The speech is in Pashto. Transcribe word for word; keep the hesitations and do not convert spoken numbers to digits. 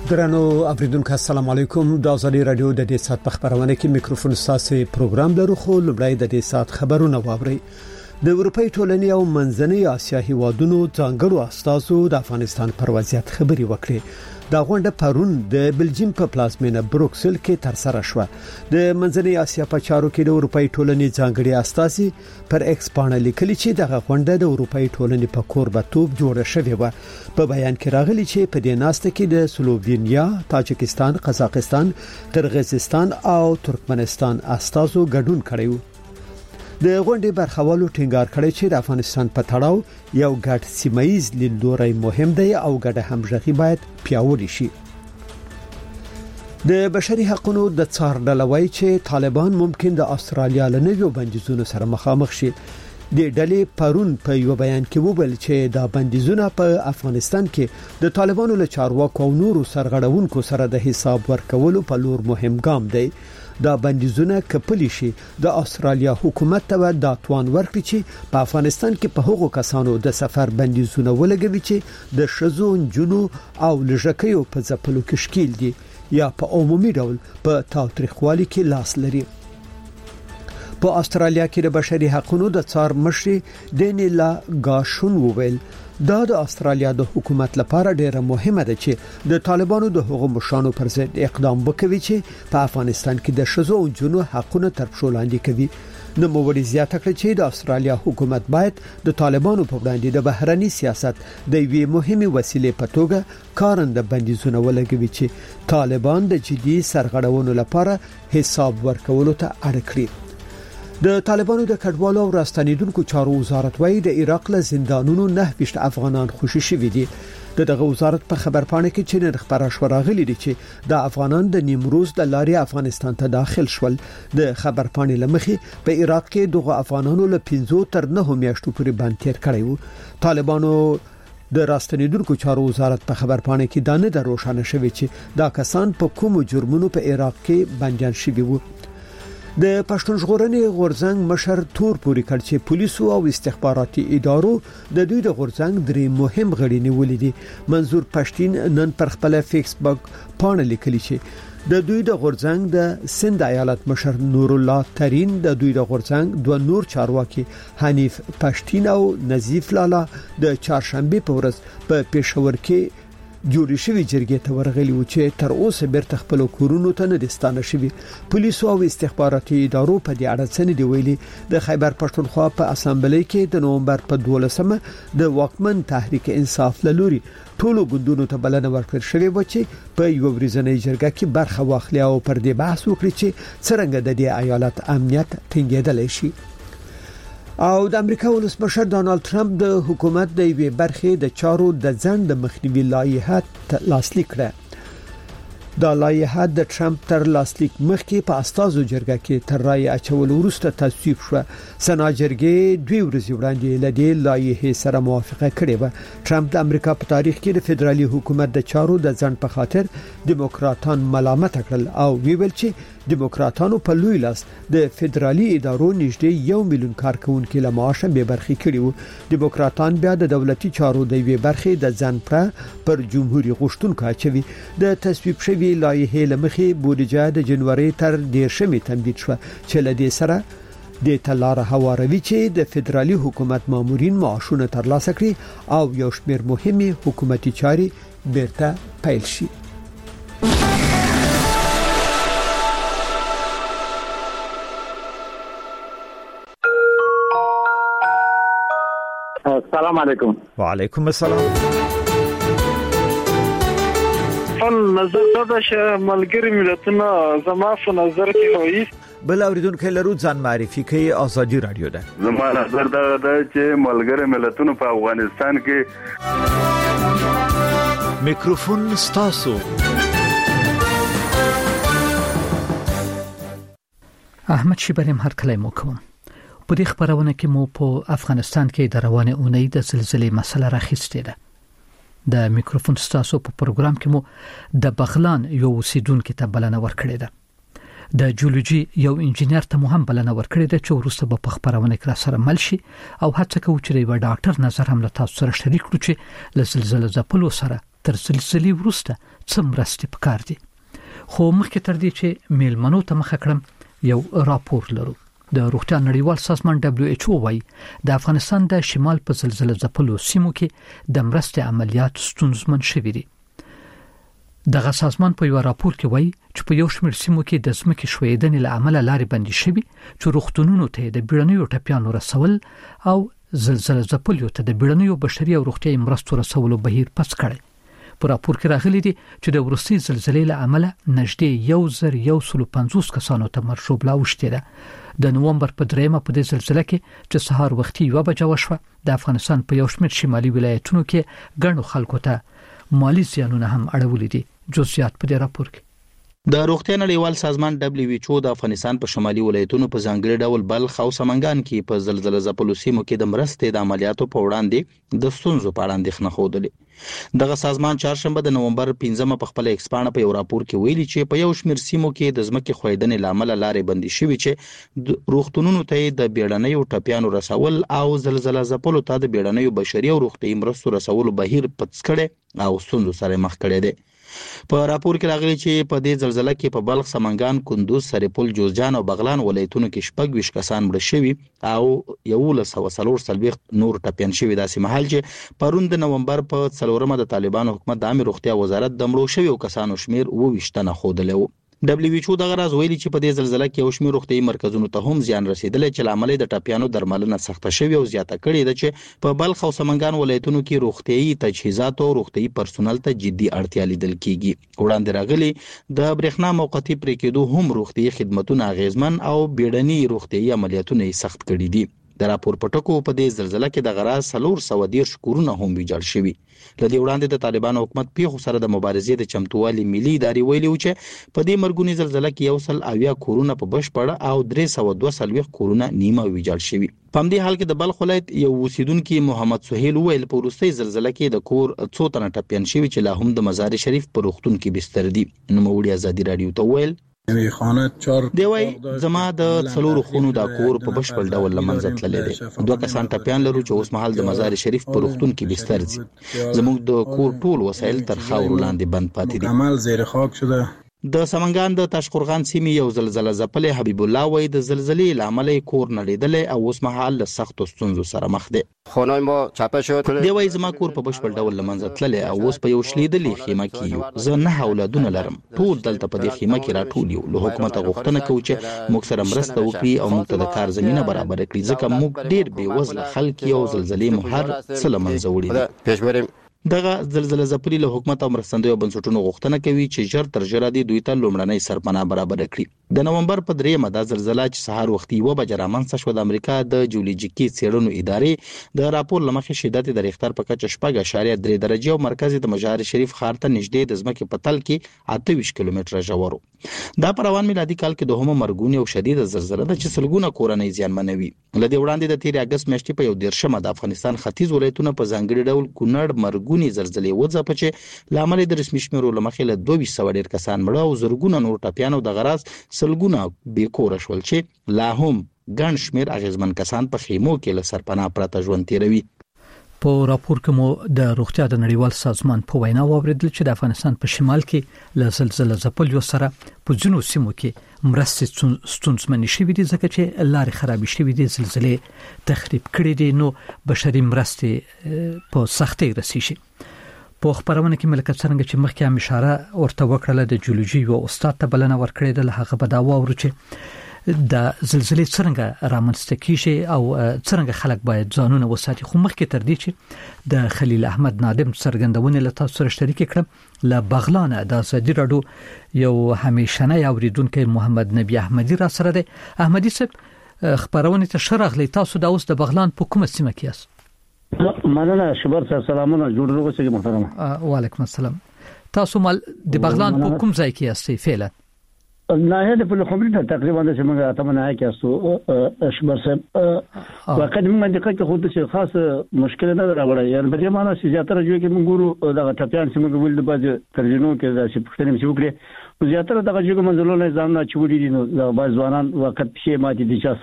درنو اوریدونکو السلام علیکم د ازادي رادیو د دې سات په خبرونه کې میکروفون ساسي پروګرام لرو خو لبړای د دې سات خبرونه واوري د اروپای ټولنې او منځنۍ اسیا هیوادونو څنګهلو استازو د افغانستان پر وضعیت خبري وکړي دا غونډه پرون د بلجیم په پلازمینه بروکسل کې تر سره شوه د منځنۍ اسیا په چارو کې د اروپای ټولنې ځانګړي استازي پر ایکس باندې لیکلي چې دغه غونډه د اروپای ټولنې په کوربتوب جوړه شوې و په بیان کې راغلي چې په دې ناسته کې د سلووینیا، تاجکستان، قزاقستان، قرغیزستان او ترکمنستان استازو ګډون کړی و د غونډې برخوالو ټینګار کړی چې د افغانستان په تړاو یو ګډ سیمایز لیدلوري مهم دی او ګډه همغږي باید پیاوړې شي د بشري حقوقو د څار ډلوي چې طالبان ممکن د استرالیا له نویو بندیزونو سره مخامخ شي د ډلې پرون په یو بیان کې وویل چې دا بندیزونه په افغانستان کې د طالبانو له چارواکو او نورو سرغړونکو سره د حساب ورکولو په لور مهم ګام دی دا بندیزونه کپلی شي د استرالیا حکومت ته د توان ورکړي چې په افغانستان کې په هغو کسانو د سفر بندیزونه ولګوي چې د شزو جنو او لژکیو په ځپلو کې شکیل دي یا په عمومي ډول په تاوتریخوالي کې لاس لري په استرالیا کې د بشري حقوقو د څار مشر ډینیلا غاشون وویل دا د استرالیا د حکومت لپاره ډیره مهمه ده چې د طالبانو د حقوقو مشانو پر ضد اقدام وکړي چې په افغانستان کې د شذو او جنو حقوقونه تر پښو لاندې کوي نو موري زیاته کړ چې د استرالیا حکومت باید د طالبانو په وړاندې د بهرني سیاست د یوې مهمه وسیلې په توګه کارنده بندیزونه ولګوي چې طالبان د جدي سرغړونو لپاره حساب ورکولو ته اړ کړي د طالبانو د کډوالو او راستنیدونکو چارو وزارت وايي د عراق له زندانونو نه وشت افغانان خوشي شوي دي دغه وزارت په خبرپاڼه کې چې نن خبره شو راغلي دي چې د افغانان د نیمروز د لارې افغانستان ته داخل شول د خبرپاڼې لمخې په عراق کې دغه افغانانو له پنځه تر نه میاشتو پورې باندې تیر کړی وو طالبانو د راستنیدونکو چارو وزارت په خبرپاڼه کې دانه د روښانه شوی چې دا کسان په کوم جرمونو په عراق کې بنديان شوي وو د پښتون ژغورنې غورځنګ مشر تور پوری کړ چې پولیسو او استخباراتي ادارو د دوی د غورځنګ درې مهم غړي نیولې دي منظور پښتين نن پر خپل فیسبوک باندې لیکلی چې د دوی د غورځنګ د سند ایالت مشر نور الله ترين د دوی د غورځنګ دوه نور چارواکي حنیف پښتين او نظیف لالا د چهارشنبه په ورځ په پېښور کې جوړی شوی جرګې ته ورغلی و چې تر اوسه بیرته خپل کورونو ته نه دستانه شوی پولیسو او استخباراتي ادارو په دې اړه څه نه دی ویلي د خیبر پښتونخوا په اسامبلې کې د نومبر په دولسمه د واکمن تحریک انصاف لوري ټولو ګوندونو ته بلنه ورکړل شوې و چې په یو ورځنۍ جرګه کې برخه واخلي او پر دې بحث وکړي چې څنګه د دې ایالت امنیت ټینګېدل شي او د امریکا ولسمشر ډانلډ ټرمپ د حکومت د یوې برخې د چارو د ځند مخنیوي لایحه لاسلیک کړه دا لایحه د ټرمپ تر لاسلیک مخکې په استازو جرګه کې تر رای اچول وروسته تصویب شو سنا جرګې دوی ورځې وړاندې لدې لایحه سره موافقه کړې و ټرمپ د امریکا په تاریخ کې د فدرالي حکومت د چارو د ځند په خاطر دیموکراتان ملامت کړل او ویل چې دیموکراتانو په لوی لاس د فدرالي ادارو نږدې یو میلیون کارکونکو له معاشه به برخې کړي وو دیموکراتان بیا د دولتي چارو د یوې برخې د ځان پر پر جمهوریت غوښتونکو اچوي د تصویب شوی لایحه لمخې بودیجه د جنوري تر دیرشمې تمدید شو چې لدې سره د تلار هواروي چې د فدرالي حکومت مامورین معاشونه ترلاسه کړي او یو شمېر مهمه حکومتي چاري بیرته پیل شي السلام علیکم. وعلیکم السلام. فل نظر دا چې ملګری ملتونه زما په نظر کې وایي بل اوریدونکو لرو ځان معرفي کوي ازادي رادیو ده. زما نظر دا ده چې ملګری ملتونه په افغانستان کې میکروفون ستاسو. احمد شیبریم هر کله مو کوم. په دې خبرونه کې مو په افغانستان کې د روانه اونۍ د زلزلې مسله راخیستې ده. د میکروفون ستاسو په پروګرام کې مو د بغلان یو اوسیدونکو ته بلنه ورکړې ده. د جیولوژي یو انجینر ته مو هم بلنه ورکړې ده چې وروسته به په خبرونه کې را سره مل شي او هڅه کوي چې یو ډاکټر نظر هم له تاسو سره شریک کړو چې له زلزلې ځپلو سره تر زلزلې وروسته څه مرستې پکار دي. خو مخکې تر دې چې میلمنو ته مخه کړم یو راپور لرو. د روغتیا نړیوال سازمان دبليو ایچ او وايي د افغانستان د شمال په زلزلې ځپلو سیمو کې د مرستې عملیات ستونزمن شوي دي. دغه سازمان په یو راپور کې وایي چې په یو شمېر سیمو کې د ځمکې ښویېدنې له امله لارې بندې شوي چې روغتونونو ته د بیړنیو ټپیانو رسول او زلزلې ځپلو ته د بیړنیو بشري او روغتیايي مرستو رسولو بهیر پس کړي. په راپور کې راغلي دي چې د ورستي زلزلې له امله نږدې یو زر یو سل پنځوس کسانو ته مرشوب لا وشته ده. د نومبر په دریمه په دې زلزلې کې چې سهار وختي یو بجه وشوه د افغانستان په یو شمېر شمالي ولایتونو کې ګڼو خلکو ته مالی زیانونه هم اړولي دي. جزئیات په دې راپور کې. د روغتیا نړیوال سازمان دبليو ایچ او د افغانستان په شمالي ولایتونو په ځانګړي ډول بلخ او سمنګان کې په زلزلې ځپلو سیمو کې د مرستې د عملیاتو په وړاندې د ستونزو په اړه اندېښنه خوده. دغه سازمان چهارشنبه د نومبر پنځمه په خپل ایکسپانه په یو راپور کې ویلي چې په یو شمېر سیمو کې د ځمکې ښویېدنې لامل لارې بندي شوي چې روغتونونو ته د بیړنیو ټپیانو رسول او زلزلې ځپلو ته د بیړنیو بشري او روغتیايي مرستو رسولو بهیر پڅ کړي او ستونزو سره مخ کړي دي. په راپور کې راغلي چې په دې زلزلې کې په بلخ، سمنګان، کندوز، سرپل، جوزجان او بغلان ولایتونو کې شپږ ویشت کسان مړه شوي او یولس سوه څلور څلوېښت نور ټپیان شوي. داسې مهال چې پرون د نومبر په څلورمه د طالبانو حکومت د عامه روغتیا وزارت د مړو شویو کسانو شمیر اووه ویشت تنه ښودلی و. دبليو ایچ او دغه راز ویلي چې په دې زلزلې کې یو شمېر روغتیايي مرکزونو ته هم زیان رسیدلی چې له امله د ټپیانو درملنه سخته شوې او زیاته کړې ده چې په بلخ او سمنګان ولایتونو کې روغتیايي تجهیزات او روغتیايي پرسونل ته جدي اړتیا لیدل کیږي. وړاندې راغلي د برېښنا موقتي پرې کېدو هم روغتیايي خدماتونه اغیزمن او بیړني روغتیايي عملیاتونه یې سخت کړي دي. د راپور په ټکو په دې زلزلې کې د غراز څلور سوه دېرش کورونه هم ویجاړ شوي. له دې وړاندې د طالبانو حکومت پیښو سره د مبارزې د چمتووالي ملي ادارې ویلي و چې په دې مرګوني زلزلې کې یو سل اویا کورونه په بشپړه او درې سوه دوه څلوېښت کورونه نیمه ویجاړ شوي. په همدې حال کې د بلخ ولایت یو اوسیدونکي محمد سهیل وویل په وروستۍ زلزلې کې د کور څو تنه ټپیان شوي چې لا هم د مزار شریف په روغتون کې بستر دي. نوموړي ازادي راډیو ته وویل دی وای زما د څلورو خونو د کور په بشپړ ډول لمنځه تللی دی. دوه کسان ټپیان لرو چې اوس مهال د مزار شریف په روغتون کې بستر دي. زموږ د کور ټول وسایل تر خاورو لاندې بند پاتې دي. عمل زیر خاک شده. د سمنګان د تاشقرغان سیمې یو زلزلې ځپلې حبیب الله وای د زلزلې لامل کور نړیدلې او اوس مهال له سختو ستونزو سره مخ دی. خونای ما چاپه شد. دی وای زما کور په بشپړ ډول لمنځه تللی او اوس په یو شلیدلې خیمه کې یو. زه نه اولادونه لرم. ټول دلته په دې خیمه کې راټول یو. له حکومت غوښتنه کوي چې موږ سره مرسته وکړي او موږ ته د کار زمينه برابر کړي ځکه موږ ډیر بې وزله خلک یو زلزلې مو هر څه لمنځه وړي. پیش بریم. دغه زلزلې ځپلي له حکومت او مرستندویو بنسټونو غوښتنه کوي چې ژر تر ژره دې دوی ته لومړنۍ سرپناه برابر کړي. د نومبر په دریمه دا زلزلې چې سهار وختي یوه بجه رامنځته شوه د امریکا د جیولوجیکي څېړنو ادارې د راپور له مخې شدت د ریختر په کچه شپږ اعشاریه درې درجې او مرکز د مزار شریف ښار ته نږدې د ځمکې په تل کې اته ویشت کیلومتره ژور. دا په روان میلادي کال کې دوهمه مرګونې او شدیده زلزلې ده چې سلګونه کورنۍ زیانمنوي. له دې وړاندې د تیر اگست میاشتې په یو دېرشمه د افغانستان ختیځ ولایتونه په ځانګړي ډول کونړ مرګونې زلزلې وځپه چې له امله د رسمي شمیرو له مخې له دوه ویشت سوه ډېر کسان مړه او زرګونه نور ټپیان او د غراز سلګونه بې کوره شول چې لا هم ګڼ شمېر اغېزمن کسان په خیمو کې له سرپناه پرته ژوند تېروي. په راپور کې مو د روغتیا د نړیوال سازمان په وینا واوریدل چې د افغانستان په شمال کې له زلزلې ځپلو سره په ځینو سیمو کې مرستې ستونزمنې شوې دي ځکه چې لارې خرابې شوې دي، زلزلې تخریب کړي دي، نو بشري مرستې په سختۍ رسیږي. په خبرونه کې ملک څنګه چې مخکې هم اشاره ورته وکړه د جیولوژي او استاد ته بلنه ورکړې ده، هغه به دا واورو چې د زلزلې څنګه رامنځته کیږي او څنګه خلک باید ځانونه وساتي. خو مخکې تر دې چې د خلیل احمد نادم څرګندونه له تاسو سره شریک کړم له بغلان د ازادي راډیو یو همیشنه اوریدونکو محمد نبی احمدی را سره دی. احمدی صاحب خبرونه ته شرغلی، تاسو د اوس د بغلان په کومه سیمه کې یاست؟ مننه شبر سره سلامونه جوړ روغسه محترم. وعلیکم السلام. تاسو مال د بغلان په کوم ځای کې یاست فعلا؟ نه ده په خبرې تقریبا د څنګه اتمنه کې اسو شبر صاحب وقت موږ د کې خو د خاص مشکل نه راوړی، یعنی په دې معنی چې زیاتره جو کې موږ ګورو د ټپیان چې موږ ول د باز ترجمه کې د پښتنې چې وکړي زیاتره دغه جو منځلو نظام نه چوډي دي، نو د باز ځوانان وخت شي ماتې دي چې